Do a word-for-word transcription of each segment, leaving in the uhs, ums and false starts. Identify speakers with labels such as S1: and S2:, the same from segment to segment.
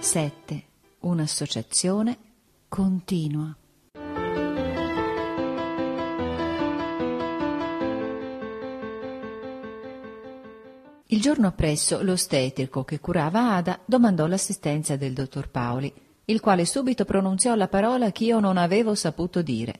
S1: sette. Un'associazione continua. Il giorno appresso l'ostetrico che curava Ada domandò l'assistenza del dottor Paoli, il quale subito pronunziò la parola che io non avevo saputo dire.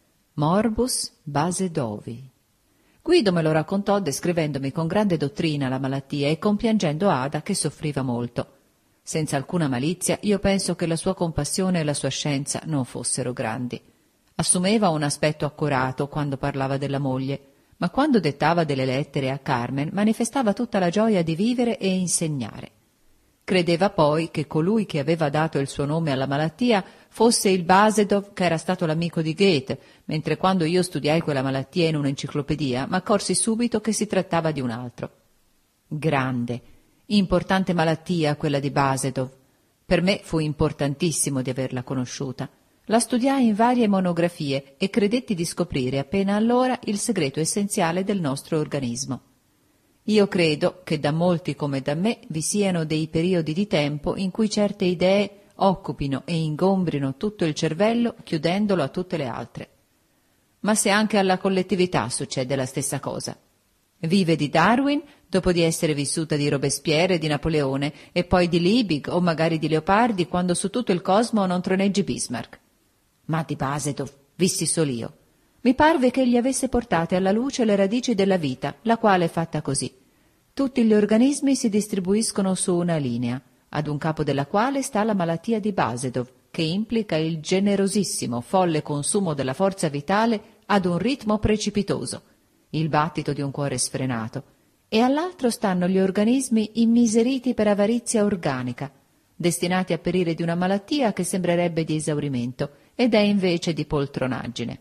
S1: Morbus Basedowi. Guido me lo raccontò descrivendomi con grande dottrina la malattia e compiangendo Ada che soffriva molto. Senza alcuna malizia, io penso che la sua compassione e la sua scienza non fossero grandi. Assumeva un aspetto accurato quando parlava della moglie, ma quando dettava delle lettere a Carmen manifestava tutta la gioia di vivere e insegnare. Credeva poi che colui che aveva dato il suo nome alla malattia fosse il Basedov, che era stato l'amico di Goethe, mentre quando io studiai quella malattia in un'enciclopedia m'accorsi subito che si trattava di un altro. Grande, importante malattia quella di Basedov. Per me fu importantissimo di averla conosciuta. La studiai in varie monografie e credetti di scoprire appena allora il segreto essenziale del nostro organismo. Io credo che da molti come da me vi siano dei periodi di tempo in cui certe idee occupino e ingombrino tutto il cervello chiudendolo a tutte le altre. Ma se anche alla collettività succede la stessa cosa. Vive di Darwin dopo di essere vissuta di Robespierre e di Napoleone e poi di Liebig o magari di Leopardi quando su tutto il cosmo non troneggi Bismarck. Ma di Basedov vissi solo io. Mi parve che egli avesse portate alla luce le radici della vita, la quale è fatta così. Tutti gli organismi si distribuiscono su una linea, ad un capo della quale sta la malattia di Basedov, che implica il generosissimo, folle consumo della forza vitale ad un ritmo precipitoso, il battito di un cuore sfrenato, e all'altro stanno gli organismi immiseriti per avarizia organica, destinati a perire di una malattia che sembrerebbe di esaurimento ed è invece di poltronaggine.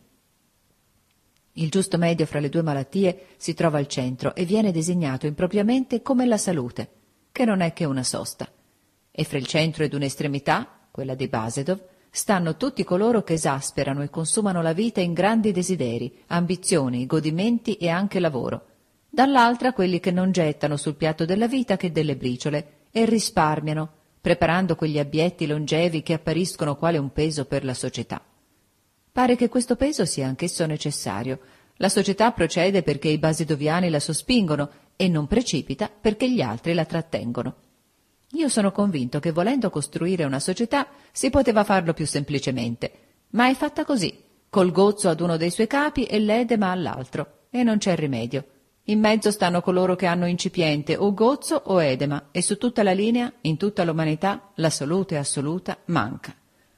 S1: Il giusto medio fra le due malattie si trova al centro e viene designato impropriamente come la salute, che non è che una sosta. E fra il centro ed un'estremità, quella di Basedov, stanno tutti coloro che esasperano e consumano la vita in grandi desideri, ambizioni, godimenti e anche lavoro. Dall'altra quelli che non gettano sul piatto della vita che delle briciole e risparmiano, preparando quegli abietti longevi che appariscono quale un peso per la società. Pare che questo peso sia anch'esso necessario. La società procede perché i basedoviani la sospingono e non precipita perché gli altri la trattengono. Io sono convinto che volendo costruire una società si poteva farlo più semplicemente, ma è fatta così, col gozzo ad uno dei suoi capi e l'edema all'altro, e non c'è rimedio. In mezzo stanno coloro che hanno incipiente o gozzo o edema, e su tutta la linea, in tutta l'umanità, la salute assoluta manca.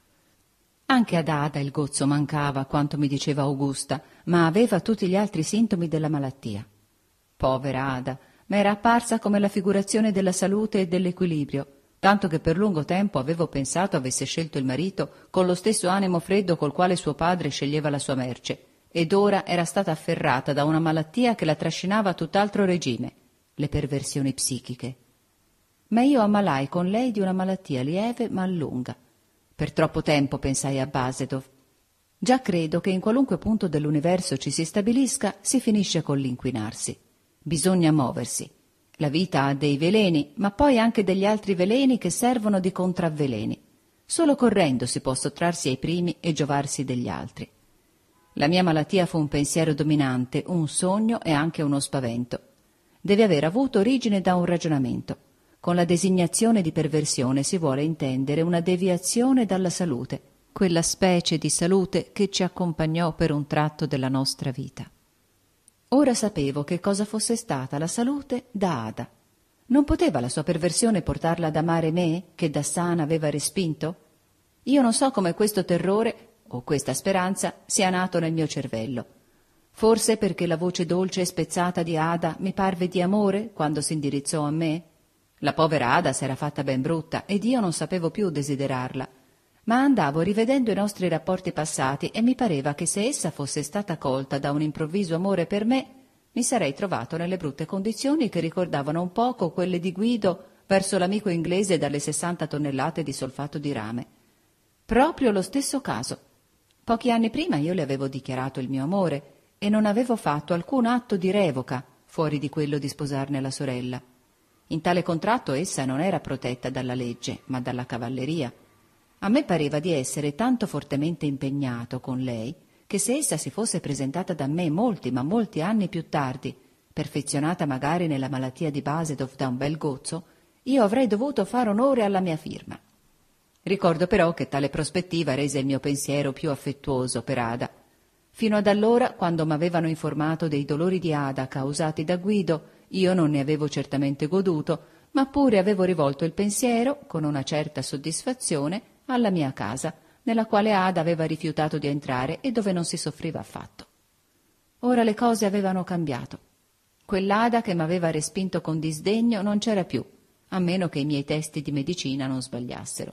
S1: Anche ad Ada il gozzo mancava, quanto mi diceva Augusta, ma aveva tutti gli altri sintomi della malattia. Povera Ada, ma era apparsa come la figurazione della salute e dell'equilibrio, tanto che per lungo tempo avevo pensato avesse scelto il marito con lo stesso animo freddo col quale suo padre sceglieva la sua merce, ed ora era stata afferrata da una malattia che la trascinava a tutt'altro regime, le perversioni psichiche. Ma io ammalai con lei di una malattia lieve ma lunga. Per troppo tempo pensai a Basedov. Già credo che in qualunque punto dell'universo ci si stabilisca si finisce con l'inquinarsi. Bisogna muoversi. La vita ha dei veleni, ma poi anche degli altri veleni che servono di contravveleni. Solo correndo si può sottrarsi ai primi e giovarsi degli altri. La mia malattia fu un pensiero dominante, un sogno e anche uno spavento. Deve aver avuto origine da un ragionamento. Con la designazione di perversione si vuole intendere una deviazione dalla salute, quella specie di salute che ci accompagnò per un tratto della nostra vita. Ora sapevo che cosa fosse stata la salute da Ada. Non poteva la sua perversione portarla ad amare me, che da sana aveva respinto? Io non so come questo terrore, o questa speranza, sia nato nel mio cervello. Forse perché la voce dolce e spezzata di Ada mi parve di amore quando si indirizzò a me? La povera Ada s'era fatta ben brutta ed io non sapevo più desiderarla, ma andavo rivedendo i nostri rapporti passati e mi pareva che se essa fosse stata colta da un improvviso amore per me, mi sarei trovato nelle brutte condizioni che ricordavano un poco quelle di Guido verso l'amico inglese dalle sessanta tonnellate di solfato di rame. Proprio lo stesso caso. Pochi anni prima io le avevo dichiarato il mio amore e non avevo fatto alcun atto di revoca fuori di quello di sposarne la sorella. In tale contratto essa non era protetta dalla legge, ma dalla cavalleria. A me pareva di essere tanto fortemente impegnato con lei che se essa si fosse presentata da me molti, ma molti anni più tardi, perfezionata magari nella malattia di Basedov da un bel gozzo, io avrei dovuto fare onore alla mia firma. Ricordo però che tale prospettiva rese il mio pensiero più affettuoso per Ada. Fino ad allora, quando m'avevano informato dei dolori di Ada causati da Guido, io non ne avevo certamente goduto, ma pure avevo rivolto il pensiero, con una certa soddisfazione, alla mia casa, nella quale Ada aveva rifiutato di entrare e dove non si soffriva affatto. Ora le cose avevano cambiato. Quell'Ada che m'aveva respinto con disdegno non c'era più, a meno che i miei testi di medicina non sbagliassero.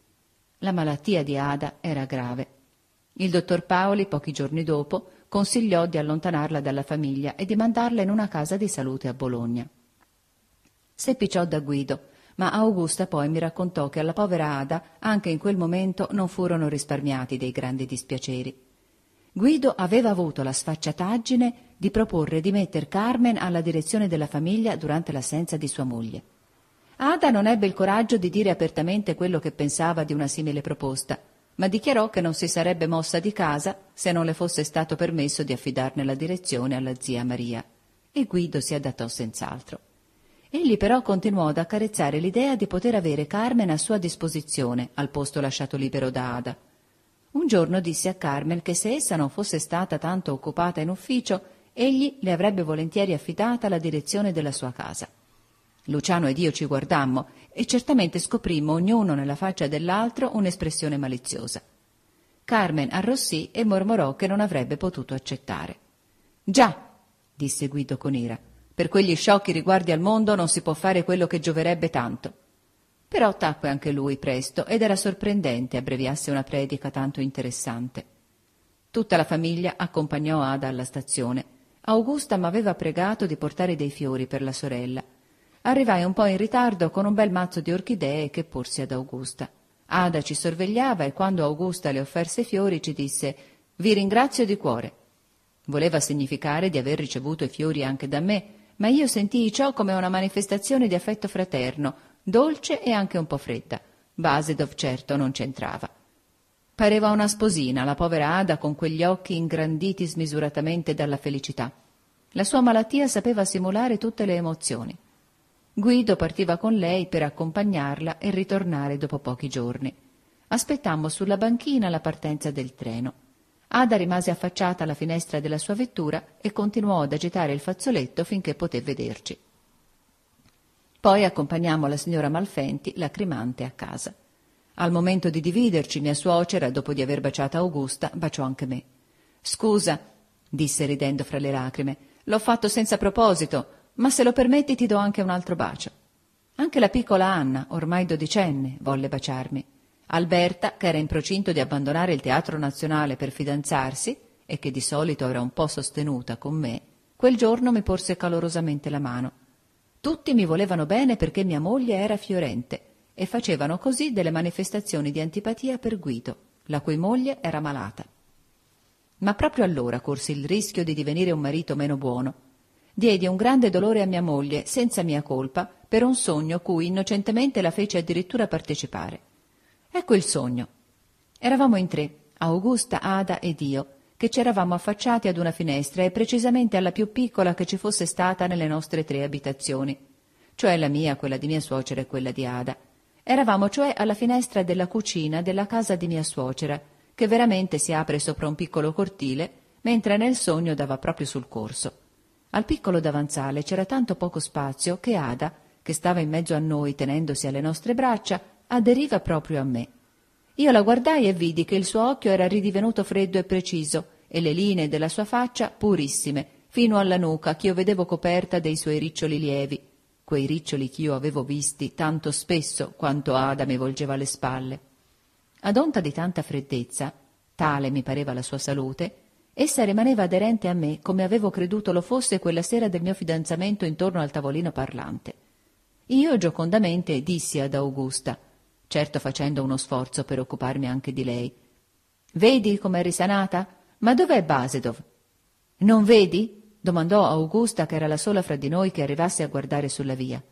S1: La malattia di Ada era grave. Il dottor Paoli, pochi giorni dopo, consigliò di allontanarla dalla famiglia e di mandarla in una casa di salute a Bologna. Seppi ciò da Guido, ma Augusta poi mi raccontò che alla povera Ada anche in quel momento non furono risparmiati dei grandi dispiaceri. Guido aveva avuto la sfacciataggine di proporre di metter Carmen alla direzione della famiglia durante l'assenza di sua moglie. Ada non ebbe il coraggio di dire apertamente quello che pensava di una simile proposta, ma dichiarò che non si sarebbe mossa di casa se non le fosse stato permesso di affidarne la direzione alla zia Maria, e Guido si adattò senz'altro. Egli però continuò ad accarezzare l'idea di poter avere Carmen a sua disposizione al posto lasciato libero da Ada. Un giorno disse a Carmen che se essa non fosse stata tanto occupata in ufficio, egli le avrebbe volentieri affidata la direzione della sua casa. Luciano ed io ci guardammo e certamente scoprimmo ognuno nella faccia dell'altro un'espressione maliziosa. Carmen arrossì e mormorò che non avrebbe potuto accettare. «Già», disse Guido con ira, «per quegli sciocchi riguardi al mondo non si può fare quello che gioverebbe tanto». Però tacque anche lui presto ed era sorprendente abbreviasse una predica tanto interessante. Tutta la famiglia accompagnò Ada alla stazione. Augusta m'aveva pregato di portare dei fiori per la sorella. Arrivai un po' in ritardo con un bel mazzo di orchidee che porsi ad Augusta. Ada ci sorvegliava e quando Augusta le offerse i fiori ci disse «Vi ringrazio di cuore». Voleva significare di aver ricevuto i fiori anche da me, ma io sentii ciò come una manifestazione di affetto fraterno, dolce e anche un po' fredda. Basedov certo non c'entrava. Pareva una sposina, la povera Ada, con quegli occhi ingranditi smisuratamente dalla felicità. La sua malattia sapeva simulare tutte le emozioni. Guido partiva con lei per accompagnarla e ritornare dopo pochi giorni. Aspettammo sulla banchina la partenza del treno. Ada rimase affacciata alla finestra della sua vettura e continuò ad agitare il fazzoletto finché poté vederci. Poi accompagnammo la signora Malfenti, lacrimante, a casa. Al momento di dividerci, mia suocera, dopo di aver baciata Augusta, baciò anche me. «Scusa», disse ridendo fra le lacrime, «l'ho fatto senza proposito, ma se lo permetti ti do anche un altro bacio». Anche la piccola Anna, ormai dodicenne, volle baciarmi. Alberta, che era in procinto di abbandonare il Teatro Nazionale per fidanzarsi e che di solito era un po' sostenuta con me, quel giorno mi porse calorosamente la mano. Tutti mi volevano bene perché mia moglie era fiorente e facevano così delle manifestazioni di antipatia per Guido, la cui moglie era malata. Ma proprio allora corsi il rischio di divenire un marito meno buono. Diedi un grande dolore a mia moglie, senza mia colpa, per un sogno cui innocentemente la fece addirittura partecipare. Ecco il sogno. Eravamo in tre, Augusta, Ada ed io, che ci eravamo affacciati ad una finestra e precisamente alla più piccola che ci fosse stata nelle nostre tre abitazioni, cioè la mia, quella di mia suocera e quella di Ada. Eravamo cioè alla finestra della cucina della casa di mia suocera, che veramente si apre sopra un piccolo cortile, mentre nel sogno dava proprio sul corso. Al piccolo davanzale c'era tanto poco spazio che Ada, che stava in mezzo a noi tenendosi alle nostre braccia, aderiva proprio a me. Io la guardai e vidi che il suo occhio era ridivenuto freddo e preciso e le linee della sua faccia purissime, fino alla nuca ch'io vedevo coperta dei suoi riccioli lievi, quei riccioli ch'io avevo visti tanto spesso quanto Ada mi volgeva le spalle. Ad onta di tanta freddezza, tale mi pareva la sua salute, essa rimaneva aderente a me come avevo creduto lo fosse quella sera del mio fidanzamento intorno al tavolino parlante. Io giocondamente dissi ad Augusta, certo facendo uno sforzo per occuparmi anche di lei: «Vedi com'è risanata? Ma dov'è Basedov?» «Non vedi?» domandò Augusta, che era la sola fra di noi che arrivasse a guardare sulla via.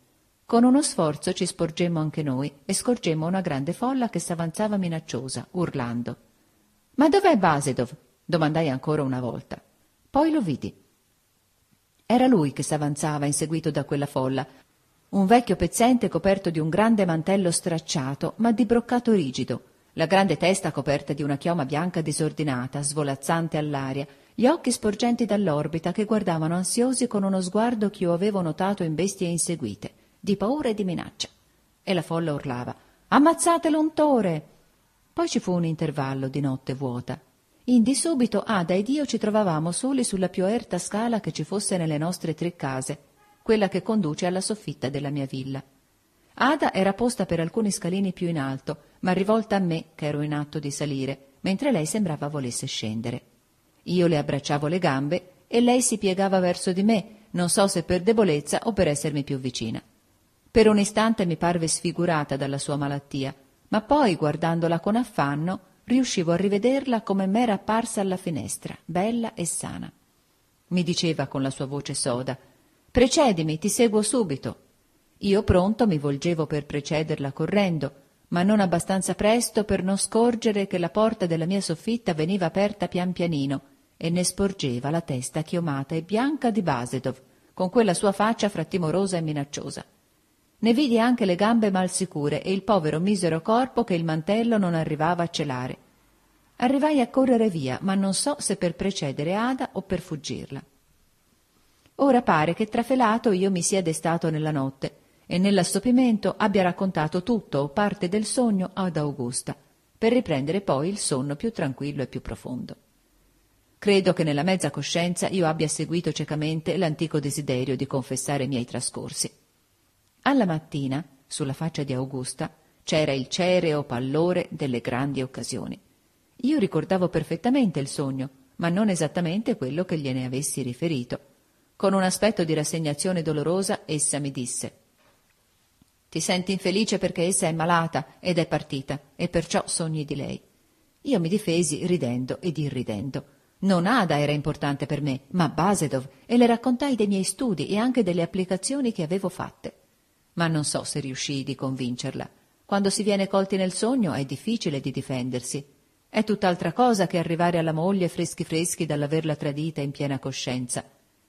S1: Con uno sforzo ci sporgemmo anche noi e scorgemmo una grande folla che s'avanzava minacciosa, urlando. «Ma dov'è Basedov?» domandai ancora una volta. Poi lo vidi. Era lui che s'avanzava inseguito da quella folla, un vecchio pezzente coperto di un grande mantello stracciato, ma di broccato rigido, la grande testa coperta di una chioma bianca disordinata, svolazzante all'aria, gli occhi sporgenti dall'orbita che guardavano ansiosi con uno sguardo ch'io avevo notato in bestie inseguite, di paura e di minaccia. E la folla urlava: «Ammazzate l'untore!» Poi ci fu un intervallo di notte vuota. Indi subito Ada ed io ci trovavamo soli sulla più erta scala che ci fosse nelle nostre tre case, quella che conduce alla soffitta della mia villa. Ada era posta per alcuni scalini più in alto, ma rivolta a me, che ero in atto di salire, mentre lei sembrava volesse scendere. Io le abbracciavo le gambe e lei si piegava verso di me, non so se per debolezza o per essermi più vicina. Per un istante mi parve sfigurata dalla sua malattia, ma poi, guardandola con affanno, riuscivo a rivederla come m'era apparsa alla finestra, bella e sana. Mi diceva con la sua voce soda: «Precedimi, ti seguo subito». Io pronto mi volgevo per precederla correndo, ma non abbastanza presto per non scorgere che la porta della mia soffitta veniva aperta pian pianino e ne sporgeva la testa chiomata e bianca di Basedov, con quella sua faccia fra timorosa e minacciosa. Ne vidi anche le gambe mal sicure e il povero misero corpo che il mantello non arrivava a celare. Arrivai a correre via, ma non so se per precedere Ada o per fuggirla. Ora pare che trafelato io mi sia destato nella notte e nell'assopimento abbia raccontato tutto o parte del sogno ad Augusta, per riprendere poi il sonno più tranquillo e più profondo. Credo che nella mezza coscienza io abbia seguito ciecamente l'antico desiderio di confessare i miei trascorsi. Alla mattina, sulla faccia di Augusta, c'era il cereo pallore delle grandi occasioni. Io ricordavo perfettamente il sogno, ma non esattamente quello che gliene avessi riferito. Con un aspetto di rassegnazione dolorosa, essa mi disse: «Ti senti infelice perché essa è malata ed è partita, e perciò sogni di lei». Io mi difesi ridendo ed irridendo. Non Ada era importante per me, ma Basedov, e le raccontai dei miei studi e anche delle applicazioni che avevo fatte. Ma non so se riuscii di convincerla. Quando si viene colti nel sogno è difficile di difendersi. È tutt'altra cosa che arrivare alla moglie freschi freschi dall'averla tradita in piena coscienza.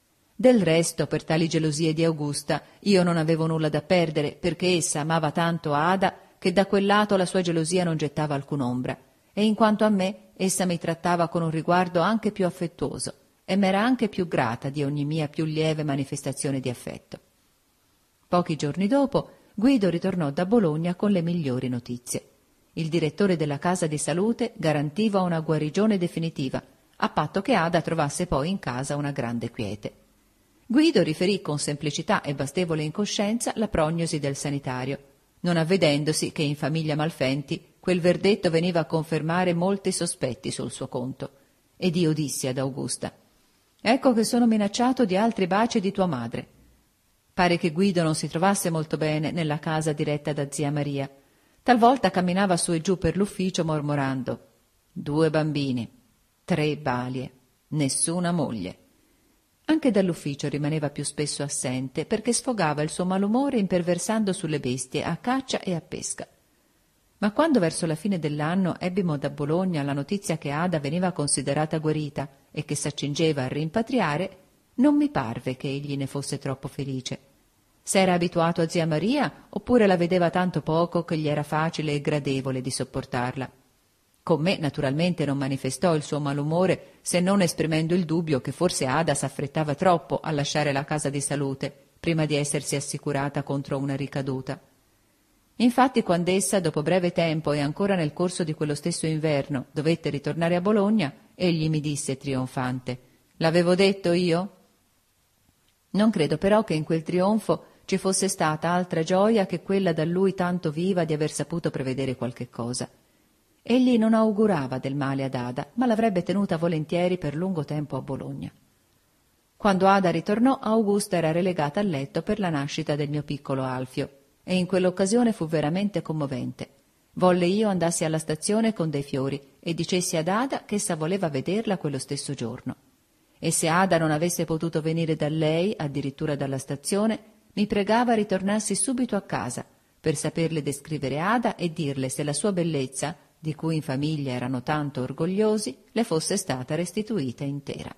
S1: Del resto, per tali gelosie di Augusta, io non avevo nulla da perdere, perché essa amava tanto Ada che da quel lato la sua gelosia non gettava alcun'ombra, e in quanto a me, essa mi trattava con un riguardo anche più affettuoso e m'era anche più grata di ogni mia più lieve manifestazione di affetto. Pochi giorni dopo, Guido ritornò da Bologna con le migliori notizie. Il direttore della casa di salute garantiva una guarigione definitiva, a patto che Ada trovasse poi in casa una grande quiete. Guido riferì con semplicità e bastevole incoscienza la prognosi del sanitario, non avvedendosi che in famiglia Malfenti quel verdetto veniva a confermare molti sospetti sul suo conto. Ed io dissi ad Augusta: «Ecco che sono minacciato di altri baci di tua madre». Pare che Guido non si trovasse molto bene nella casa diretta da zia Maria. Talvolta camminava su e giù per l'ufficio mormorando: «Due bambini, tre balie, nessuna moglie». Anche dall'ufficio rimaneva più spesso assente perché sfogava il suo malumore imperversando sulle bestie a caccia e a pesca. Ma quando verso la fine dell'anno ebbimo da Bologna la notizia che Ada veniva considerata guarita e che s'accingeva a rimpatriare, non mi parve che egli ne fosse troppo felice. S'era abituato a zia Maria oppure la vedeva tanto poco che gli era facile e gradevole di sopportarla. Con me naturalmente non manifestò il suo malumore, se non esprimendo il dubbio che forse Ada s'affrettava troppo a lasciare la casa di salute prima di essersi assicurata contro una ricaduta. Infatti, quand'essa, dopo breve tempo e ancora nel corso di quello stesso inverno, dovette ritornare a Bologna, egli mi disse trionfante: «L'avevo detto io?» Non credo però che in quel trionfo ci fosse stata altra gioia che quella da lui tanto viva di aver saputo prevedere qualche cosa. Egli non augurava del male ad Ada, ma l'avrebbe tenuta volentieri per lungo tempo a Bologna. Quando Ada ritornò, Augusta era relegata a letto per la nascita del mio piccolo Alfio, e in quell'occasione fu veramente commovente. Volle io andassi alla stazione con dei fiori e dicessi ad Ada che essa voleva vederla quello stesso giorno. E se Ada non avesse potuto venire da lei, addirittura dalla stazione, mi pregava ritornassi subito a casa per saperle descrivere Ada e dirle se la sua bellezza, di cui in famiglia erano tanto orgogliosi, le fosse stata restituita intera.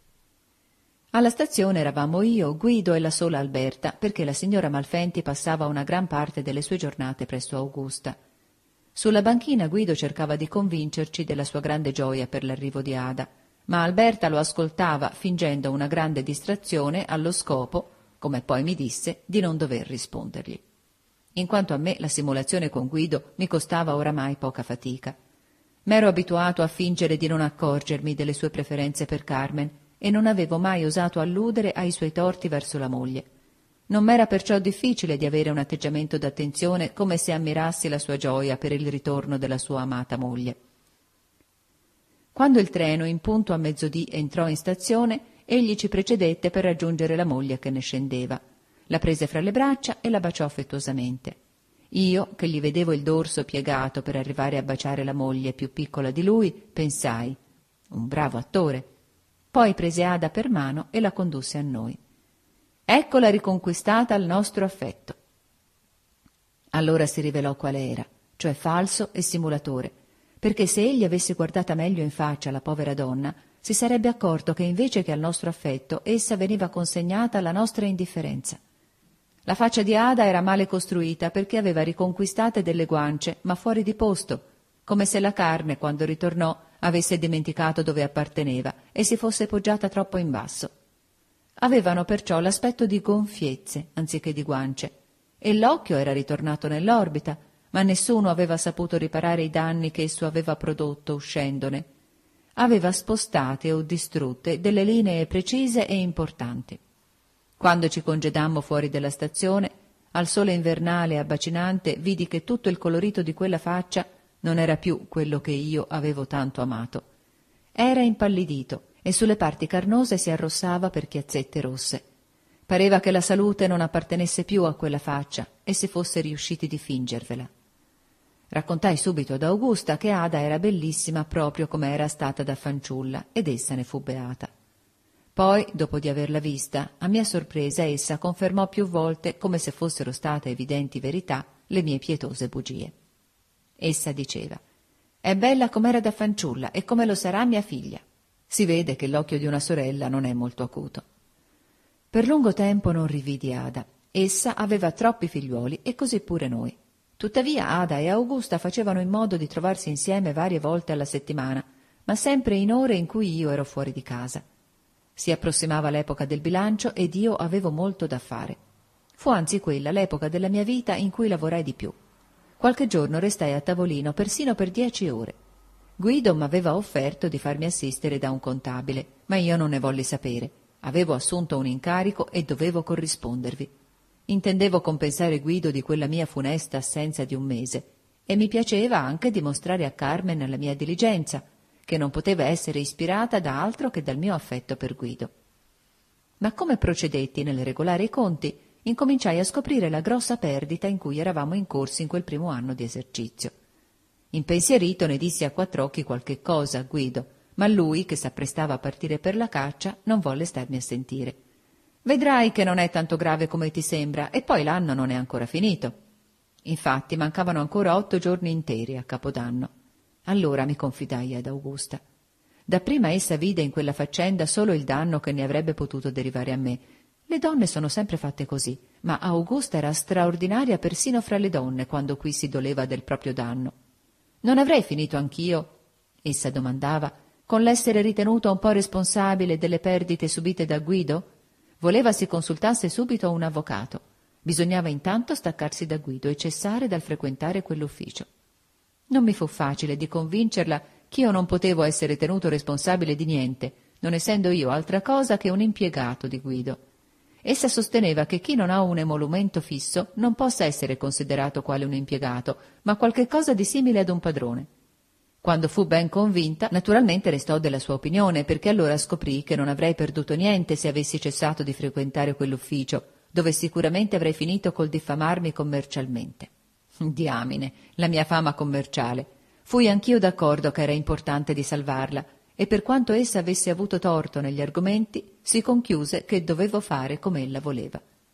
S1: Alla stazione eravamo io, Guido e la sola Alberta, perché la signora Malfenti passava una gran parte delle sue giornate presso Augusta. Sulla banchina Guido cercava di convincerci della sua grande gioia per l'arrivo di Ada, ma Alberta lo ascoltava fingendo una grande distrazione allo scopo, come poi mi disse, di non dover rispondergli. In quanto a me, la simulazione con Guido mi costava oramai poca fatica. M'ero abituato a fingere di non accorgermi delle sue preferenze per Carmen e non avevo mai osato alludere ai suoi torti verso la moglie. Non m'era perciò difficile di avere un atteggiamento d'attenzione, come se ammirassi la sua gioia per il ritorno della sua amata moglie. Quando il treno, in punto a mezzodì, entrò in stazione, egli ci precedette per raggiungere la moglie che ne scendeva. La prese fra le braccia e la baciò affettuosamente. Io, che gli vedevo il dorso piegato per arrivare a baciare la moglie più piccola di lui, pensai: un bravo attore. Poi prese Ada per mano e la condusse a noi. Eccola riconquistata al nostro affetto. Allora si rivelò quale era, cioè falso e simulatore, perché se egli avesse guardata meglio in faccia la povera donna, si sarebbe accorto che invece che al nostro affetto essa veniva consegnata alla nostra indifferenza. La faccia di Ada era male costruita perché aveva riconquistate delle guance, ma fuori di posto, come se la carne, quando ritornò, avesse dimenticato dove apparteneva e si fosse poggiata troppo in basso. Avevano perciò l'aspetto di gonfiezze anziché di guance, e l'occhio era ritornato nell'orbita, ma nessuno aveva saputo riparare i danni che esso aveva prodotto uscendone. Aveva spostate o distrutte delle linee precise e importanti. Quando ci congedammo fuori della stazione, al sole invernale e abbacinante, vidi che tutto il colorito di quella faccia non era più quello che io avevo tanto amato. Era impallidito e sulle parti carnose si arrossava per chiazzette rosse. Pareva che la salute non appartenesse più a quella faccia e si fosse riusciti di fingervela. Raccontai subito ad Augusta che Ada era bellissima proprio come era stata da fanciulla ed essa ne fu beata. Poi, dopo di averla vista, a mia sorpresa essa confermò più volte, come se fossero state evidenti verità, le mie pietose bugie. Essa diceva: «È bella com'era da fanciulla e come lo sarà mia figlia». Si vede che l'occhio di una sorella non è molto acuto. Per lungo tempo non rividi Ada. Essa aveva troppi figliuoli e così pure noi. Tuttavia Ada e Augusta facevano in modo di trovarsi insieme varie volte alla settimana, ma sempre in ore in cui io ero fuori di casa. Si approssimava l'epoca del bilancio ed io avevo molto da fare. Fu anzi quella l'epoca della mia vita in cui lavorai di più. Qualche giorno restai a tavolino persino per dieci ore. Guido m'aveva offerto di farmi assistere da un contabile, ma io non ne volli sapere. Avevo assunto un incarico e dovevo corrispondervi. Intendevo compensare Guido di quella mia funesta assenza di un mese e mi piaceva anche dimostrare a Carmen la mia diligenza, che non poteva essere ispirata da altro che dal mio affetto per Guido. Ma come procedetti nel regolare i conti, incominciai a scoprire la grossa perdita in cui eravamo incorsi in quel primo anno di esercizio. Impensierito ne dissi a quattr'occhi qualche cosa a Guido, ma lui, che s'apprestava a partire per la caccia, non volle starmi a sentire. «Vedrai che non è tanto grave come ti sembra, e poi l'anno non è ancora finito». Infatti mancavano ancora otto giorni interi a Capodanno. Allora mi confidai ad Augusta. Dapprima essa vide in quella faccenda solo il danno che ne avrebbe potuto derivare a me. Le donne sono sempre fatte così, ma Augusta era straordinaria persino fra le donne quando qui si doleva del proprio danno. «Non avrei finito anch'io?» essa domandava, «con l'essere ritenuto un po' responsabile delle perdite subite da Guido?» Voleva si consultasse subito un avvocato. Bisognava intanto staccarsi da Guido e cessare dal frequentare quell'ufficio. Non mi fu facile di convincerla ch'io non potevo essere tenuto responsabile di niente, non essendo io altra cosa che un impiegato di Guido. Essa sosteneva che chi non ha un emolumento fisso non possa essere considerato quale un impiegato, ma qualche cosa di simile ad un padrone. Quando fu ben convinta, naturalmente restò della sua opinione, perché allora scoprì che non avrei perduto niente se avessi cessato di frequentare quell'ufficio, dove sicuramente avrei finito col diffamarmi commercialmente. Diamine, la mia fama commerciale. Fui anch'io d'accordo che era importante di salvarla, e per quanto essa avesse avuto torto negli argomenti, si conchiuse che dovevo fare come ella voleva.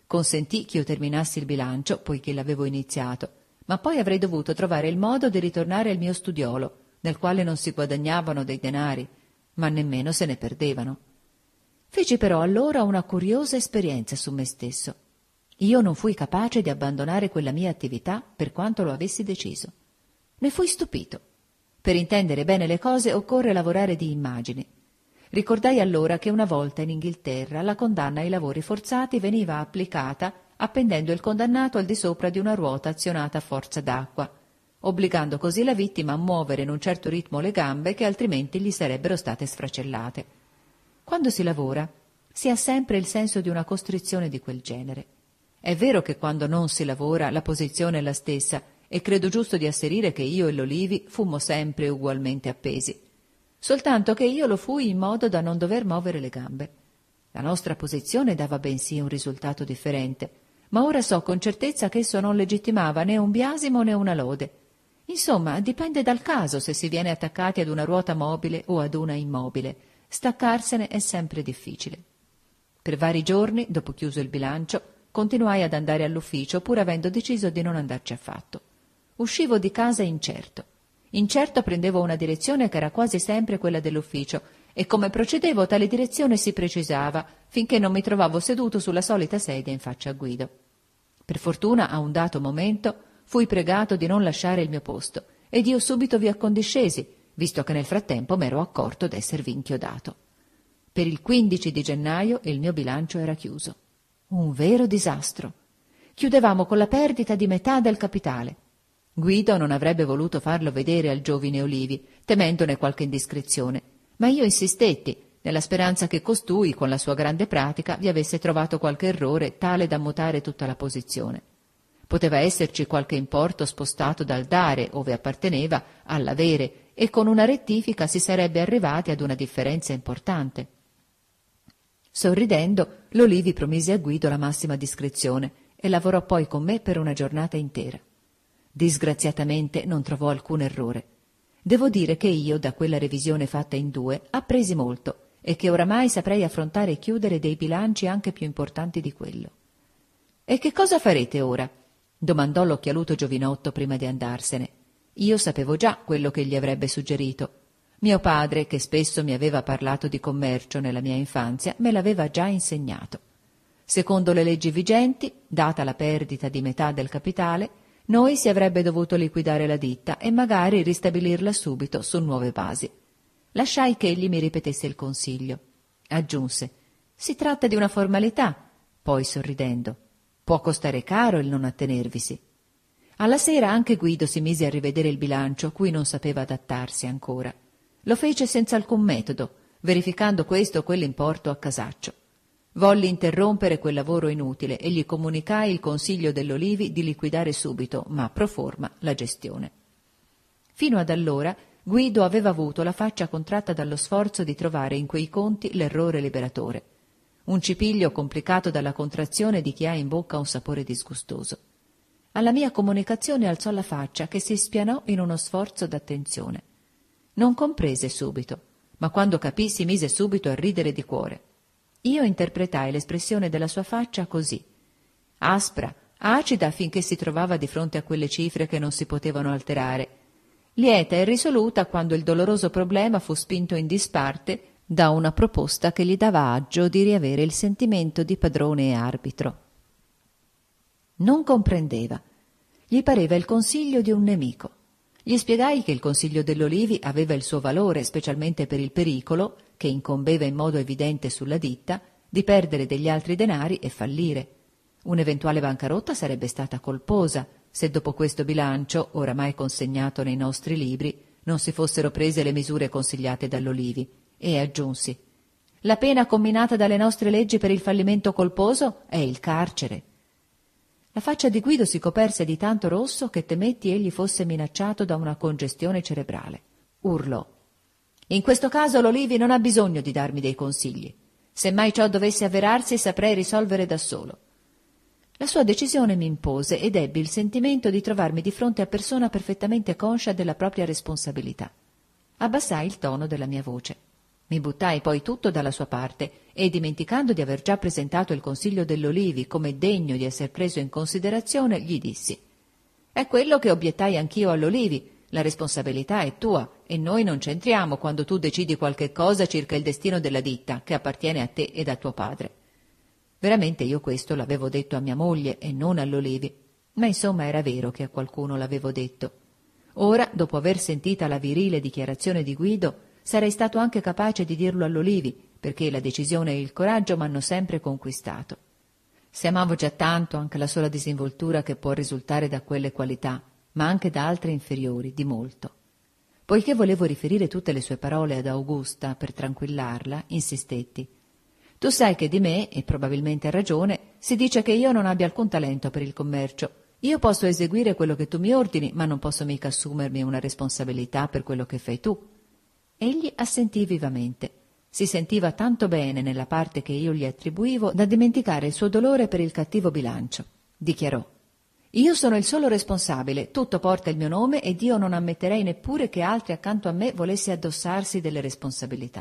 S1: Consentì che io terminassi il bilancio, poiché l'avevo iniziato, ma poi avrei dovuto trovare il modo di ritornare al mio studiolo, nel quale non si guadagnavano dei denari, ma nemmeno se ne perdevano. Feci però allora una curiosa esperienza su me stesso. Io non fui capace di abbandonare quella mia attività per quanto lo avessi deciso. Ne fui stupito. Per intendere bene le cose occorre lavorare di immagini. Ricordai allora che una volta in Inghilterra la condanna ai lavori forzati veniva applicata appendendo il condannato al di sopra di una ruota azionata a forza d'acqua, obbligando così la vittima a muovere in un certo ritmo le gambe che altrimenti gli sarebbero state sfracellate. Quando si lavora si ha sempre il senso di una costrizione di quel genere. È vero che quando non si lavora la posizione è la stessa, e credo giusto di asserire che io e l'Olivi fummo sempre ugualmente appesi, soltanto che io lo fui in modo da non dover muovere le gambe. La nostra posizione dava bensì un risultato differente, ma ora so con certezza che esso non legittimava né un biasimo né una lode. Insomma, dipende dal caso se si viene attaccati ad una ruota mobile o ad una immobile. Staccarsene è sempre difficile. Per vari giorni, dopo chiuso il bilancio, continuai ad andare all'ufficio pur avendo deciso di non andarci affatto. Uscivo di casa incerto. Incerto prendevo una direzione che era quasi sempre quella dell'ufficio e come procedevo tale direzione si precisava finché non mi trovavo seduto sulla solita sedia in faccia a Guido. Per fortuna a un dato momento fui pregato di non lasciare il mio posto ed io subito vi accondiscesi, visto che nel frattempo m'ero accorto d'esservi inchiodato. Per il quindici di gennaio il mio bilancio era chiuso. Un vero disastro. Chiudevamo con la perdita di metà del capitale. Guido non avrebbe voluto farlo vedere al giovine Olivi, temendone qualche indiscrezione, ma io insistetti, nella speranza che costui, con la sua grande pratica, vi avesse trovato qualche errore tale da mutare tutta la posizione. Poteva esserci qualche importo spostato dal dare, ove apparteneva, all'avere, e con una rettifica si sarebbe arrivati ad una differenza importante. Sorridendo, l'Olivi promise a Guido la massima discrezione e lavorò poi con me per una giornata intera. Disgraziatamente non trovò alcun errore. Devo dire che io, da quella revisione fatta in due, appresi molto e che oramai saprei affrontare e chiudere dei bilanci anche più importanti di quello. «E che cosa farete ora?» domandò l'occhialuto giovinotto prima di andarsene. Io sapevo già quello che gli avrebbe suggerito. Mio padre, che spesso mi aveva parlato di commercio nella mia infanzia, me l'aveva già insegnato. Secondo le leggi vigenti, data la perdita di metà del capitale, noi si avrebbe dovuto liquidare la ditta e magari ristabilirla subito su nuove basi. Lasciai che egli mi ripetesse il consiglio. Aggiunse: «Si tratta di una formalità», poi sorridendo: «Può costare caro il non attenervisi». Alla sera anche Guido si mise a rivedere il bilancio, cui non sapeva adattarsi ancora. Lo fece senza alcun metodo, verificando questo o quell'importo a casaccio. Volli interrompere quel lavoro inutile e gli comunicai il consiglio dell'Olivi di liquidare subito, ma pro forma, la gestione. Fino ad allora Guido aveva avuto la faccia contratta dallo sforzo di trovare in quei conti l'errore liberatore, un cipiglio complicato dalla contrazione di chi ha in bocca un sapore disgustoso. Alla mia comunicazione alzò la faccia che si spianò in uno sforzo d'attenzione. Non comprese subito, ma quando capì si mise subito a ridere di cuore. Io interpretai l'espressione della sua faccia così: aspra, acida finché si trovava di fronte a quelle cifre che non si potevano alterare, lieta e risoluta quando il doloroso problema fu spinto in disparte da una proposta che gli dava agio di riavere il sentimento di padrone e arbitro. Non comprendeva. Gli pareva il consiglio di un nemico. Gli spiegai che il consiglio dell'Olivi aveva il suo valore, specialmente per il pericolo, che incombeva in modo evidente sulla ditta, di perdere degli altri denari e fallire. Un'eventuale bancarotta sarebbe stata colposa, se dopo questo bilancio, oramai consegnato nei nostri libri, non si fossero prese le misure consigliate dall'Olivi, e aggiunsi: «La pena comminata dalle nostre leggi per il fallimento colposo è il carcere». La faccia di Guido si coperse di tanto rosso che temetti egli fosse minacciato da una congestione cerebrale. Urlò: «In questo caso l'Olivi non ha bisogno di darmi dei consigli. Se mai ciò dovesse avverarsi, saprei risolvere da solo». La sua decisione mi impose ed ebbi il sentimento di trovarmi di fronte a persona perfettamente conscia della propria responsabilità. Abbassai il tono della mia voce. Mi buttai poi tutto dalla sua parte e, dimenticando di aver già presentato il consiglio dell'Olivi come degno di essere preso in considerazione, gli dissi: «È quello che obiettai anch'io all'Olivi. La responsabilità è tua e noi non c'entriamo quando tu decidi qualche cosa circa il destino della ditta che appartiene a te e a tuo padre». Veramente io questo l'avevo detto a mia moglie e non all'Olivi, ma insomma era vero che a qualcuno l'avevo detto. Ora, dopo aver sentita la virile dichiarazione di Guido, sarei stato anche capace di dirlo all'Olivi, perché la decisione e il coraggio m'hanno sempre conquistato. Se amavo già tanto anche la sola disinvoltura che può risultare da quelle qualità, ma anche da altre inferiori, di molto. Poiché volevo riferire tutte le sue parole ad Augusta per tranquillarla, insistetti: «Tu sai che di me, e probabilmente a ragione, si dice che io non abbia alcun talento per il commercio. Io posso eseguire quello che tu mi ordini, ma non posso mica assumermi una responsabilità per quello che fai tu». Egli assentì vivamente. Si sentiva tanto bene nella parte che io gli attribuivo da dimenticare il suo dolore per il cattivo bilancio. Dichiarò: «Io sono il solo responsabile, tutto porta il mio nome ed io non ammetterei neppure che altri accanto a me volesse addossarsi delle responsabilità».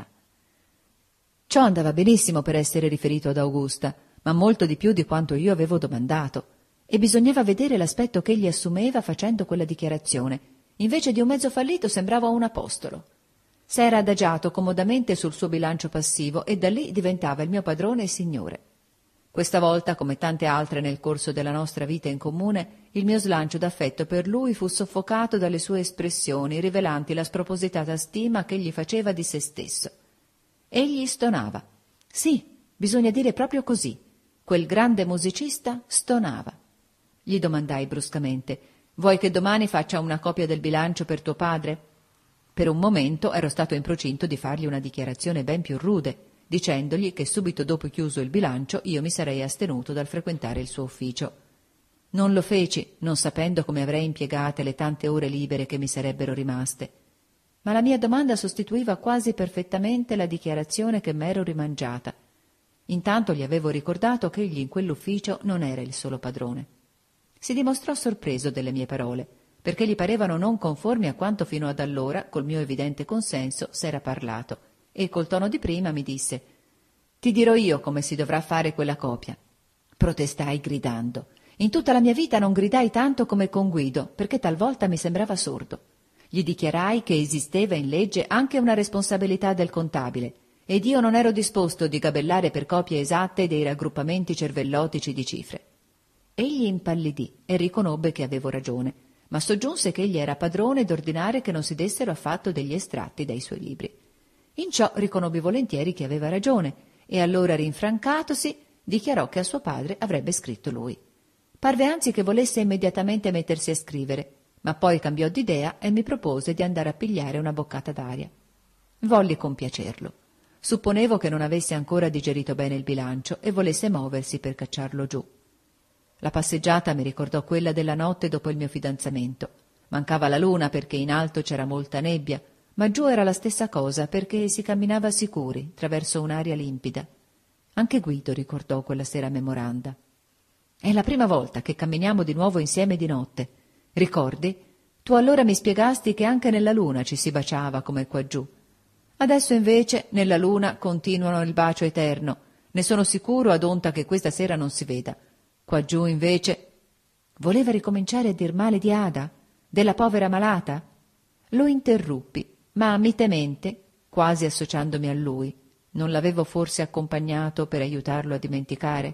S1: Ciò andava benissimo per essere riferito ad Augusta, ma molto di più di quanto io avevo domandato, e bisognava vedere l'aspetto che egli assumeva facendo quella dichiarazione. Invece di un mezzo fallito sembrava un apostolo. S'era adagiato comodamente sul suo bilancio passivo e da lì diventava il mio padrone e signore. Questa volta, come tante altre nel corso della nostra vita in comune, il mio slancio d'affetto per lui fu soffocato dalle sue espressioni rivelanti la spropositata stima che egli faceva di se stesso. Egli stonava. Sì, bisogna dire proprio così. Quel grande musicista stonava. Gli domandai bruscamente: «Vuoi che domani faccia una copia del bilancio per tuo padre?» Per un momento ero stato in procinto di fargli una dichiarazione ben più rude, dicendogli che subito dopo chiuso il bilancio io mi sarei astenuto dal frequentare il suo ufficio. Non lo feci, non sapendo come avrei impiegate le tante ore libere che mi sarebbero rimaste. Ma la mia domanda sostituiva quasi perfettamente la dichiarazione che m'ero rimangiata. Intanto gli avevo ricordato che egli in quell'ufficio non era il solo padrone. Si dimostrò sorpreso delle mie parole, perché gli parevano non conformi a quanto fino ad allora, col mio evidente consenso, s'era parlato, e col tono di prima mi disse: «Ti dirò io come si dovrà fare quella copia». Protestai gridando. In tutta la mia vita non gridai tanto come con Guido, perché talvolta mi sembrava sordo. Gli dichiarai che esisteva in legge anche una responsabilità del contabile, ed io non ero disposto di gabellare per copie esatte dei raggruppamenti cervellotici di cifre. Egli impallidì e riconobbe che avevo ragione, ma soggiunse che egli era padrone d'ordinare che non si dessero affatto degli estratti dai suoi libri. In ciò riconobbi volentieri che aveva ragione, e allora, rinfrancatosi, dichiarò che a suo padre avrebbe scritto lui. Parve anzi che volesse immediatamente mettersi a scrivere, ma poi cambiò d'idea e mi propose di andare a pigliare una boccata d'aria. Volli compiacerlo. Supponevo che non avesse ancora digerito bene il bilancio e volesse moversi per cacciarlo giù. La passeggiata mi ricordò quella della notte dopo il mio fidanzamento. Mancava la luna perché in alto c'era molta nebbia, ma giù era la stessa cosa perché si camminava sicuri, attraverso un'aria limpida. Anche Guido ricordò quella sera memoranda. «È la prima volta che camminiamo di nuovo insieme di notte. Ricordi? Tu allora mi spiegasti che anche nella luna ci si baciava come qua giù. Adesso invece nella luna continuano il bacio eterno. Ne sono sicuro ad onta che questa sera non si veda. Qua giù invece...» Voleva ricominciare a dir male di Ada? Della povera malata? Lo interruppi, ma mitemente, quasi associandomi a lui. Non l'avevo forse accompagnato per aiutarlo a dimenticare?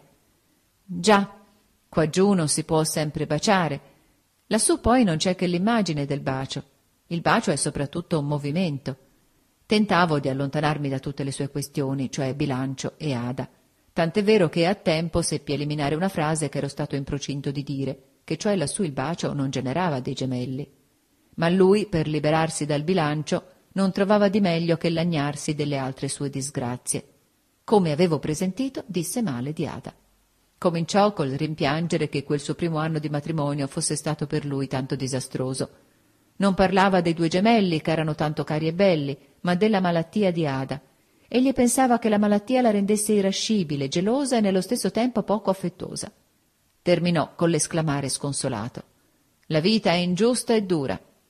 S1: Già, qua giù non si può sempre baciare. Lassù poi non c'è che l'immagine del bacio. Il bacio è soprattutto un movimento. Tentavo di allontanarmi da tutte le sue questioni, cioè bilancio e Ada. Tant'è vero che a tempo seppi eliminare una frase che ero stato in procinto di dire, che cioè lassù il bacio non generava dei gemelli. Ma lui, per liberarsi dal bilancio, non trovava di meglio che lagnarsi delle altre sue disgrazie. Come avevo presentito, disse male di Ada. Cominciò col rimpiangere che quel suo primo anno di matrimonio fosse stato per lui tanto disastroso. Non parlava dei due gemelli, che erano tanto cari e belli, ma della malattia di Ada. Egli pensava che la malattia la rendesse irascibile, gelosa e nello stesso tempo poco affettuosa. Terminò con l'esclamare sconsolato: «La vita è ingiusta e dura».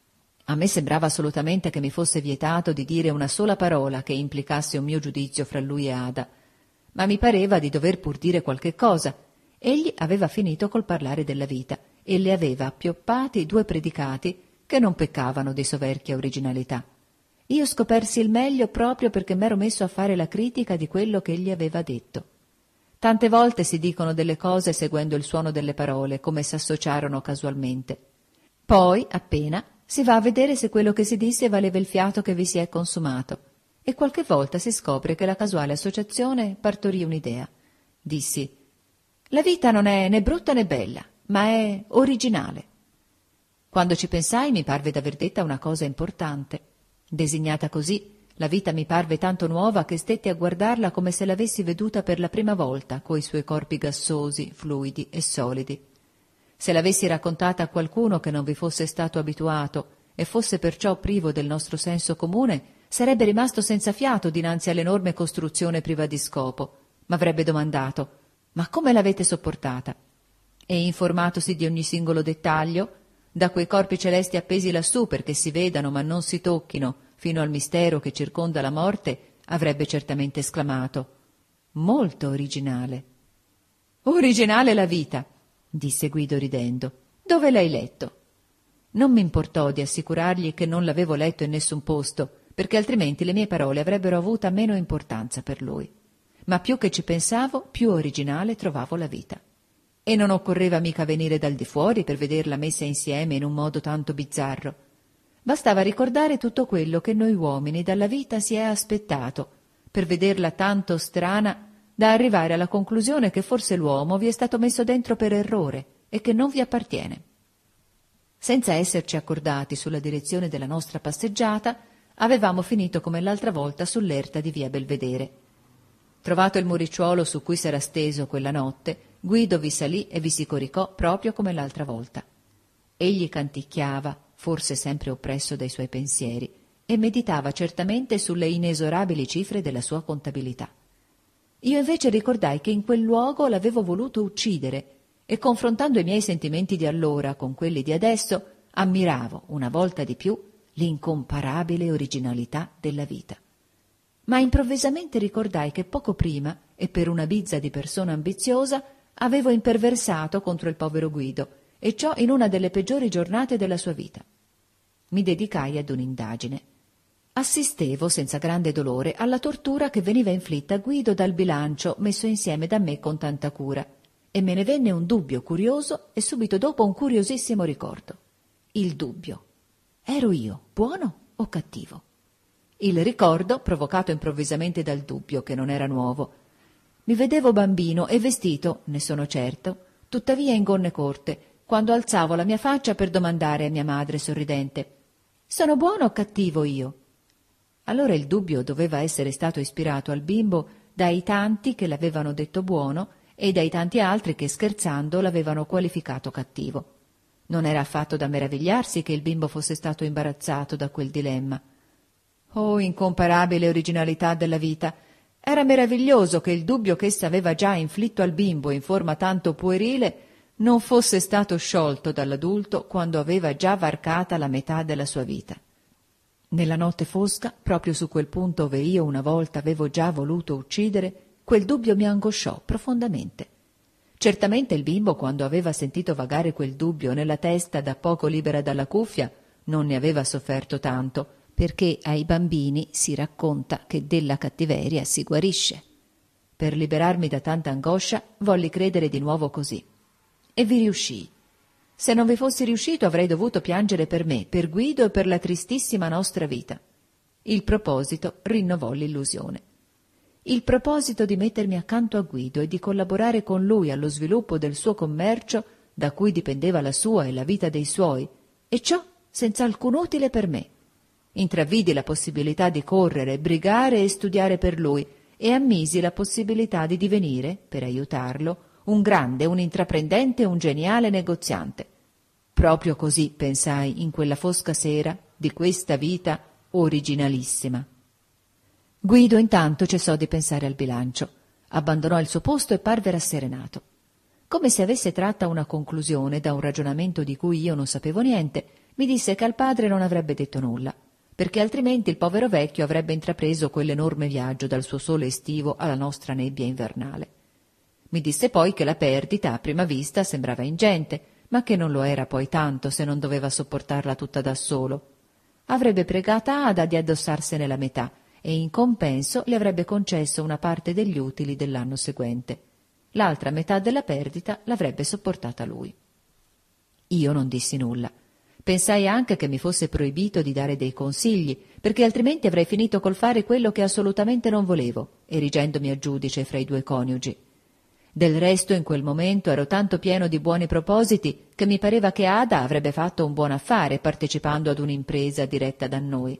S1: A me sembrava assolutamente che mi fosse vietato di dire una sola parola che implicasse un mio giudizio fra lui e Ada, ma mi pareva di dover pur dire qualche cosa. Egli aveva finito col parlare della vita e le aveva appioppati due predicati che non peccavano di soverchia originalità. Io scopersi il meglio proprio perché m'ero messo a fare la critica di quello che egli aveva detto. Tante volte si dicono delle cose seguendo il suono delle parole, come s'associarono casualmente. Poi, appena, si va a vedere se quello che si disse valeva il fiato che vi si è consumato, e qualche volta si scopre che la casuale associazione partorì un'idea. Dissi: «La vita non è né brutta né bella, ma è originale». Quando ci pensai mi parve d'aver detta una cosa importante. Designata così, la vita mi parve tanto nuova che stetti a guardarla come se l'avessi veduta per la prima volta, coi suoi corpi gassosi, fluidi e solidi. Se l'avessi raccontata a qualcuno che non vi fosse stato abituato e fosse perciò privo del nostro senso comune, sarebbe rimasto senza fiato dinanzi all'enorme costruzione priva di scopo, m'avrebbe domandato: «Ma come l'avete sopportata?» E informatosi di ogni singolo dettaglio, da quei corpi celesti appesi lassù perché si vedano ma non si tocchino, fino al mistero che circonda la morte, avrebbe certamente esclamato: «Molto originale». «Originale la vita», disse Guido ridendo. «Dove l'hai letto?» Non mi importò di assicurargli che non l'avevo letto in nessun posto, perché altrimenti le mie parole avrebbero avuta meno importanza per lui. Ma più che ci pensavo, più originale trovavo la vita. E non occorreva mica venire dal di fuori per vederla messa insieme in un modo tanto bizzarro. Bastava ricordare tutto quello che noi uomini dalla vita si è aspettato, per vederla tanto strana da arrivare alla conclusione che forse l'uomo vi è stato messo dentro per errore e che non vi appartiene. Senza esserci accordati sulla direzione della nostra passeggiata, avevamo finito come l'altra volta sull'erta di via Belvedere. Trovato il muricciuolo su cui s'era steso quella notte, Guido vi salì e vi si coricò proprio come l'altra volta. Egli canticchiava, forse sempre oppresso dai suoi pensieri, e meditava certamente sulle inesorabili cifre della sua contabilità. Io invece ricordai che in quel luogo l'avevo voluto uccidere e, confrontando i miei sentimenti di allora con quelli di adesso, ammiravo, una volta di più, l'incomparabile originalità della vita. Ma improvvisamente ricordai che poco prima, e per una bizza di persona ambiziosa, avevo imperversato contro il povero Guido, e ciò in una delle peggiori giornate della sua vita. Mi dedicai ad un'indagine. Assistevo senza grande dolore alla tortura che veniva inflitta a Guido dal bilancio messo insieme da me con tanta cura, e me ne venne un dubbio curioso e subito dopo un curiosissimo ricordo. Il dubbio: ero io buono o cattivo? Il ricordo, provocato improvvisamente dal dubbio, che non era nuovo. Mi vedevo bambino e vestito, ne sono certo, tuttavia in gonne corte, quando alzavo la mia faccia per domandare a mia madre sorridente: «Sono buono o cattivo io?» Allora il dubbio doveva essere stato ispirato al bimbo dai tanti che l'avevano detto buono e dai tanti altri che, scherzando, l'avevano qualificato cattivo. Non era affatto da meravigliarsi che il bimbo fosse stato imbarazzato da quel dilemma. Oh, incomparabile originalità della vita! Era meraviglioso che il dubbio ch'essa aveva già inflitto al bimbo in forma tanto puerile non fosse stato sciolto dall'adulto quando aveva già varcata la metà della sua vita. Nella notte fosca, proprio su quel punto ove io una volta avevo già voluto uccidere, quel dubbio mi angosciò profondamente. Certamente il bimbo, quando aveva sentito vagare quel dubbio nella testa da poco libera dalla cuffia, non ne aveva sofferto tanto, perché ai bambini si racconta che della cattiveria si guarisce. Per liberarmi da tanta angoscia volli credere di nuovo così. E vi riuscii. Se non vi fossi riuscito avrei dovuto piangere per me, per Guido e per la tristissima nostra vita. Il proposito rinnovò l'illusione. Il proposito di mettermi accanto a Guido e di collaborare con lui allo sviluppo del suo commercio, da cui dipendeva la sua e la vita dei suoi, e ciò senza alcun utile per me. Intravidi la possibilità di correre, brigare e studiare per lui, e ammisi la possibilità di divenire, per aiutarlo, un grande, un intraprendente, un geniale negoziante. Proprio così pensai in quella fosca sera di questa vita originalissima. Guido intanto cessò di pensare al bilancio, abbandonò il suo posto e parve rasserenato. Come se avesse tratta una conclusione da un ragionamento di cui io non sapevo niente, Mi disse che al padre non avrebbe detto nulla, perché altrimenti il povero vecchio avrebbe intrapreso quell'enorme viaggio dal suo sole estivo alla nostra nebbia invernale. Mi disse poi che la perdita a prima vista sembrava ingente, ma che non lo era poi tanto se non doveva sopportarla tutta da solo. Avrebbe pregata Ada di addossarsene la metà e in compenso le avrebbe concesso una parte degli utili dell'anno seguente. L'altra metà della perdita l'avrebbe sopportata lui. Io non dissi nulla. Pensai anche che mi fosse proibito di dare dei consigli, perché altrimenti avrei finito col fare quello che assolutamente non volevo, erigendomi a giudice fra i due coniugi. Del resto in quel momento ero tanto pieno di buoni propositi che mi pareva che Ada avrebbe fatto un buon affare partecipando ad un'impresa diretta da noi.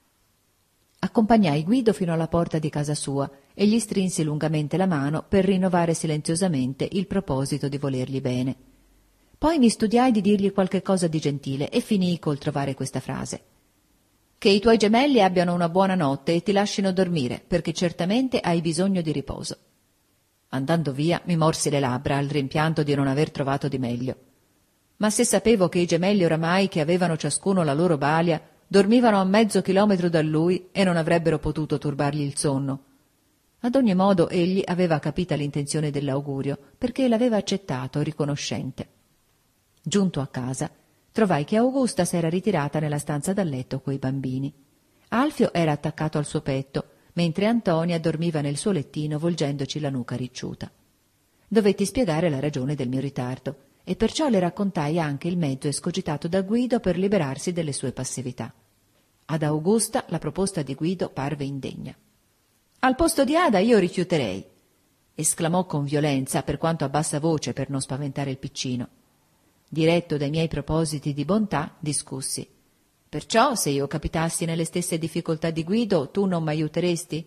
S1: Accompagnai Guido fino alla porta di casa sua e gli strinsi lungamente la mano per rinnovare silenziosamente il proposito di volergli bene. Poi mi studiai di dirgli qualche cosa di gentile e finii col trovare questa frase: «Che i tuoi gemelli abbiano una buona notte e ti lascino dormire, perché certamente hai bisogno di riposo». Andando via mi morsi le labbra al rimpianto di non aver trovato di meglio. Ma se sapevo che i gemelli oramai, che avevano ciascuno la loro balia, dormivano a mezzo chilometro da lui e non avrebbero potuto turbargli il sonno. Ad ogni modo egli aveva capita l'intenzione dell'augurio, perché l'aveva accettato, riconoscente. Giunto a casa, trovai che Augusta s'era ritirata nella stanza da letto coi bambini. Alfio era attaccato al suo petto, mentre Antonia dormiva nel suo lettino volgendoci la nuca ricciuta. Dovetti spiegare la ragione del mio ritardo, e perciò le raccontai anche il mezzo escogitato da Guido per liberarsi delle sue passività. Ad Augusta la proposta di Guido parve indegna. «Al posto di Ada io rifiuterei», esclamò con violenza, per quanto a bassa voce per non spaventare il piccino. Diretto dai miei propositi di bontà, discussi: «Perciò, se io capitassi nelle stesse difficoltà di Guido, tu non m'aiuteresti?»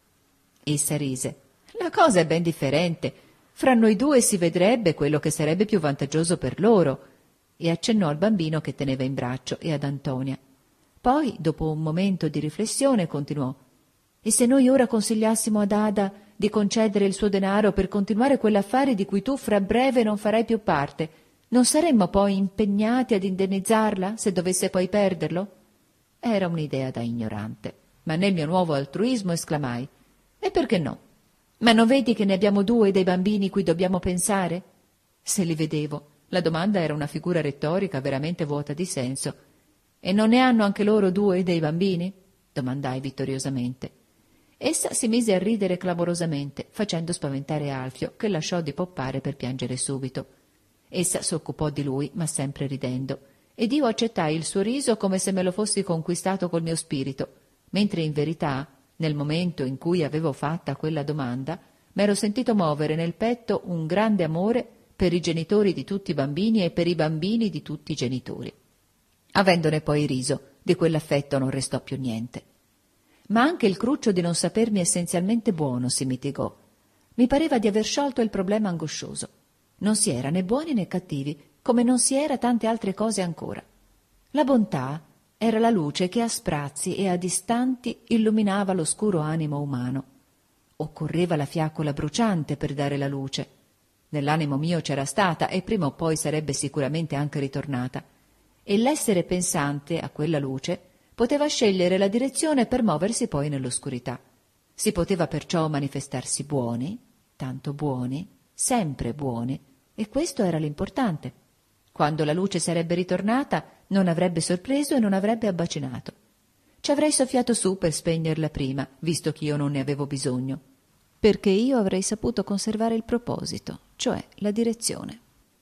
S1: Essa rise. «La cosa è ben differente. Fra noi due si vedrebbe quello che sarebbe più vantaggioso per loro», e accennò al bambino che teneva in braccio e ad Antonia. Poi, dopo un momento di riflessione, continuò: «E se noi ora consigliassimo ad Ada di concedere il suo denaro per continuare quell'affare di cui tu fra breve non farai più parte, non saremmo poi impegnati ad indennizzarla se dovesse poi perderlo?» Era un'idea da ignorante, ma nel mio nuovo altruismo esclamai: «E perché no? Ma non vedi che ne abbiamo due dei bambini cui dobbiamo pensare?» Se li vedevo, la domanda era una figura retorica veramente vuota di senso. «E non ne hanno anche loro due dei bambini?» domandai vittoriosamente. Essa si mise a ridere clamorosamente, facendo spaventare Alfio, che lasciò di poppare per piangere subito. Essa s'occupò di lui, ma sempre ridendo, ed io accettai il suo riso come se me lo fossi conquistato col mio spirito, mentre in verità, nel momento in cui avevo fatta quella domanda, m'ero sentito muovere nel petto un grande amore per i genitori di tutti i bambini e per i bambini di tutti i genitori. Avendone poi riso, di quell'affetto non restò più niente. Ma anche il cruccio di non sapermi essenzialmente buono si mitigò. Mi pareva di aver sciolto il problema angoscioso. Non si era né buoni né cattivi, come non si era tante altre cose ancora. La bontà era la luce che a sprazzi e a distanti illuminava l'oscuro animo umano. Occorreva la fiaccola bruciante per dare la luce. Nell'animo mio c'era stata e prima o poi sarebbe sicuramente anche ritornata, e l'essere pensante a quella luce poteva scegliere la direzione per muoversi poi nell'oscurità. Si poteva perciò manifestarsi buoni, tanto buoni, sempre buoni, e questo era l'importante. Quando la luce sarebbe ritornata, non avrebbe sorpreso e non avrebbe abbacinato. Ci avrei soffiato su per spegnerla prima, visto che io non ne avevo bisogno, perché io avrei saputo conservare il proposito, cioè la direzione.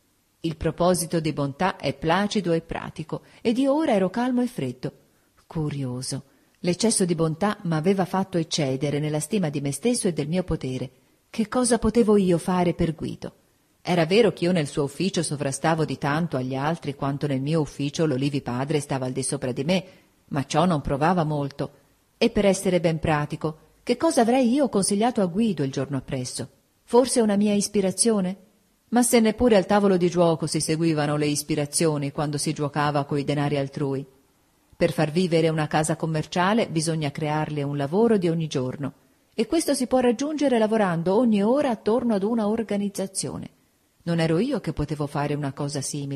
S1: Il proposito di bontà è placido e pratico, ed io ora ero calmo e freddo. Curioso, l'eccesso di bontà m'aveva fatto eccedere nella stima di me stesso e del mio potere. Che cosa potevo io fare per Guido? Era vero che io nel suo ufficio sovrastavo di tanto agli altri quanto nel mio ufficio l'Olivi padre stava al di sopra di me, ma ciò non provava molto. E per essere ben pratico, che cosa avrei io consigliato a Guido il giorno appresso? Forse una mia ispirazione? Ma se neppure al tavolo di giuoco si seguivano le ispirazioni quando si giuocava coi denari altrui. Per far vivere una casa commerciale bisogna crearle un lavoro di ogni giorno, e questo si può raggiungere lavorando ogni ora attorno ad una organizzazione. Non ero io che potevo fare una cosa simile.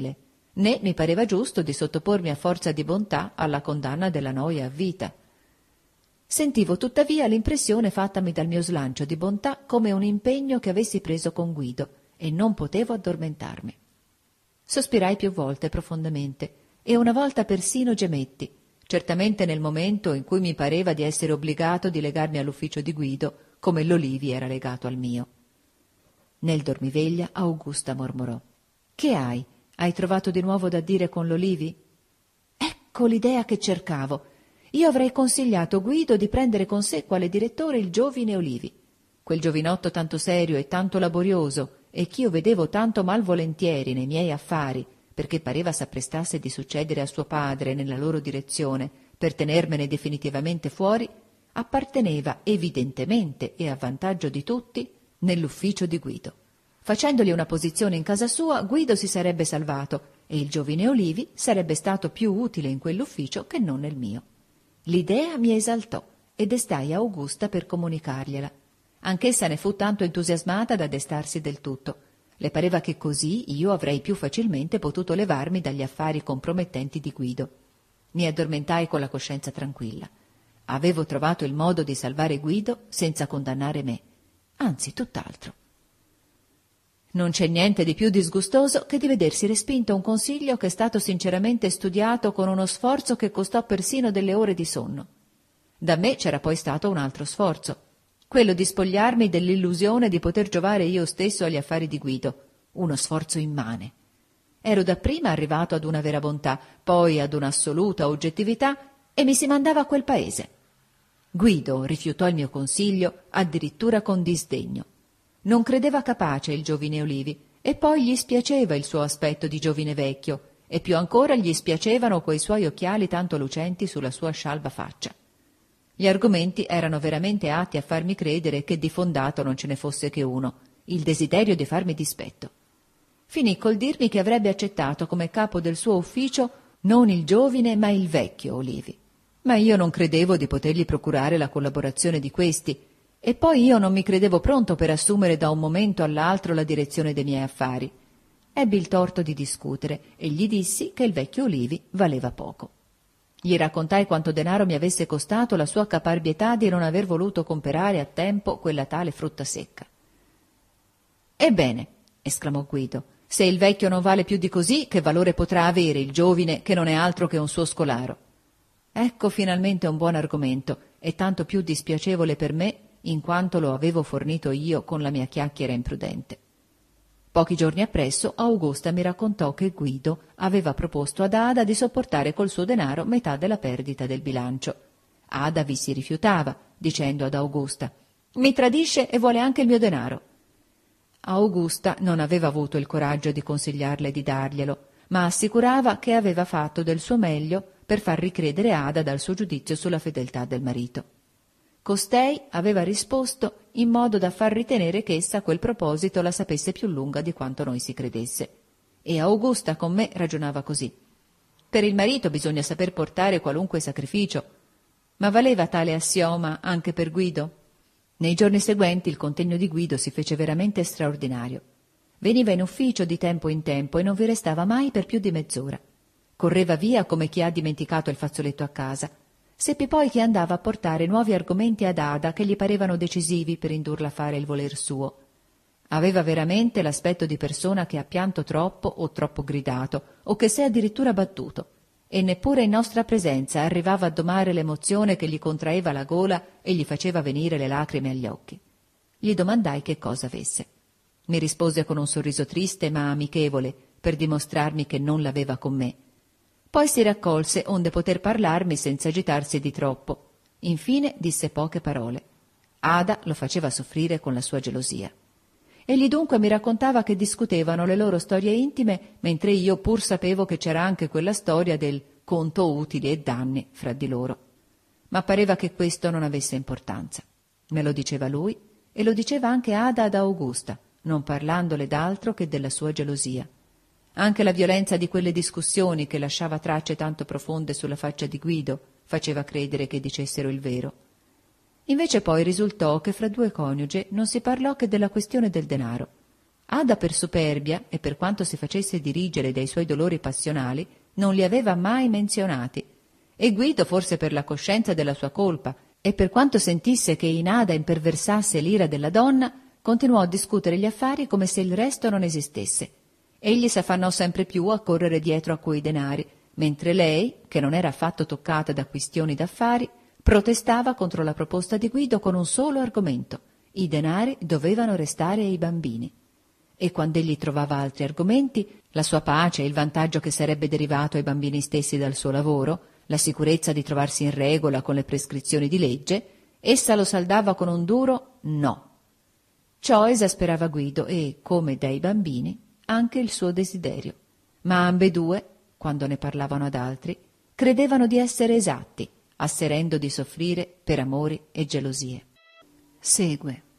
S1: né mi pareva giusto di sottopormi a forza di bontà alla condanna della noia a vita. Sentivo tuttavia l'impressione fattami dal mio slancio di bontà come un impegno che avessi preso con Guido e non potevo addormentarmi. Sospirai più volte profondamente e una volta persino gemetti, certamente nel momento in cui mi pareva di essere obbligato di legarmi all'ufficio di Guido come l'Olivi era legato al mio. Nel dormiveglia Augusta mormorò: «Che hai? Hai trovato di nuovo da dire con l'Olivi?» Ecco l'idea che cercavo. Io avrei consigliato Guido di prendere con sé quale direttore il giovine Olivi, quel giovinotto tanto serio e tanto laborioso e ch'io vedevo tanto malvolentieri nei miei affari, perché pareva s'apprestasse di succedere a suo padre nella loro direzione per tenermene definitivamente fuori, apparteneva evidentemente e a vantaggio di tutti nell'ufficio di Guido. Facendogli una posizione in casa sua, Guido si sarebbe salvato e il giovine Olivi sarebbe stato più utile in quell'ufficio che non nel mio. L'idea mi esaltò e destai a Augusta per comunicargliela. Anch'essa ne fu tanto entusiasmata da destarsi del tutto. Le pareva che così io avrei più facilmente potuto levarmi dagli affari compromettenti di Guido. Mi addormentai con la coscienza tranquilla. Avevo trovato il modo di salvare Guido senza condannare me, anzi tutt'altro. Non c'è niente di più disgustoso che di vedersi respinto un consiglio che è stato sinceramente studiato con uno sforzo che costò persino delle ore di sonno. Da me c'era poi stato un altro sforzo, quello di spogliarmi dell'illusione di poter giovare io stesso agli affari di Guido, uno sforzo immane. Ero dapprima arrivato ad una vera bontà, poi ad un'assoluta oggettività e mi si mandava a quel paese. Guido rifiutò il mio consiglio addirittura con disdegno. Non credeva capace il giovine Olivi e poi gli spiaceva il suo aspetto di giovine vecchio e più ancora gli spiacevano quei suoi occhiali tanto lucenti sulla sua scialba faccia. Gli argomenti erano veramente atti a farmi credere che di fondato non ce ne fosse che uno, il desiderio di farmi dispetto. Finì col dirmi che avrebbe accettato come capo del suo ufficio non il giovine ma il vecchio Olivi. Ma io non credevo di potergli procurare la collaborazione di questi, e poi io non mi credevo pronto per assumere da un momento all'altro la direzione dei miei affari. Ebbi il torto di discutere e gli dissi che il vecchio Olivi valeva poco. Gli raccontai quanto denaro mi avesse costato la sua caparbietà di non aver voluto comperare a tempo quella tale frutta secca. «Ebbene», esclamò Guido, «se il vecchio non vale più di così, che valore potrà avere il giovine che non è altro che un suo scolaro?» Ecco finalmente un buon argomento, e tanto più dispiacevole per me in quanto lo avevo fornito io con la mia chiacchiera imprudente. Pochi giorni appresso Augusta mi raccontò che Guido aveva proposto ad Ada di sopportare col suo denaro metà della perdita del bilancio. Ada vi si rifiutava, dicendo ad Augusta: «Mi tradisce e vuole anche il mio denaro». Augusta non aveva avuto il coraggio di consigliarle di darglielo, ma assicurava che aveva fatto del suo meglio per far ricredere Ada dal suo giudizio sulla fedeltà del marito. Costei aveva risposto in modo da far ritenere che essa a quel proposito la sapesse più lunga di quanto noi si credesse. E Augusta con me ragionava così: per il marito bisogna saper portare qualunque sacrificio. Ma valeva tale assioma anche per Guido? Nei giorni seguenti il contegno di Guido si fece veramente straordinario. Veniva in ufficio di tempo in tempo e non vi restava mai per più di mezz'ora. Correva via come chi ha dimenticato il fazzoletto a casa. Seppi poi che andava a portare nuovi argomenti ad Ada che gli parevano decisivi per indurla a fare il voler suo. Aveva veramente l'aspetto di persona che ha pianto troppo o troppo gridato, o che si è addirittura battuto, e neppure in nostra presenza arrivava a domare l'emozione che gli contraeva la gola e gli faceva venire le lacrime agli occhi. Gli domandai che cosa avesse. Mi rispose con un sorriso triste ma amichevole, per dimostrarmi che non l'aveva con me. Poi si raccolse onde poter parlarmi senza agitarsi di troppo. Infine disse poche parole. Ada lo faceva soffrire con la sua gelosia. Egli dunque mi raccontava che discutevano le loro storie intime, mentre io pur sapevo che c'era anche quella storia del conto utili e danni fra di loro. Ma pareva che questo non avesse importanza. Me lo diceva lui e lo diceva anche Ada ad Augusta, non parlandole d'altro che della sua gelosia. Anche la violenza di quelle discussioni, che lasciava tracce tanto profonde sulla faccia di Guido, faceva credere che dicessero il vero. Invece poi risultò che fra due coniugi non si parlò che della questione del denaro. Ada per superbia e per quanto si facesse dirigere dai suoi dolori passionali non li aveva mai menzionati, e Guido forse per la coscienza della sua colpa e per quanto sentisse che in Ada imperversasse l'ira della donna, continuò a discutere gli affari come se il resto non esistesse. Egli s'affannò sempre più a correre dietro a quei denari, mentre lei, che non era affatto toccata da quistioni d'affari, protestava contro la proposta di Guido con un solo argomento: i denari dovevano restare ai bambini. E quando egli trovava altri argomenti, la sua pace e il vantaggio che sarebbe derivato ai bambini stessi dal suo lavoro, la sicurezza di trovarsi in regola con le prescrizioni di legge, essa lo saldava con un duro no. Ciò esasperava Guido e, come dai bambini, anche il suo desiderio. Ma ambedue, quando ne parlavano ad altri, credevano di essere esatti, asserendo di soffrire per amori e gelosie. Segue.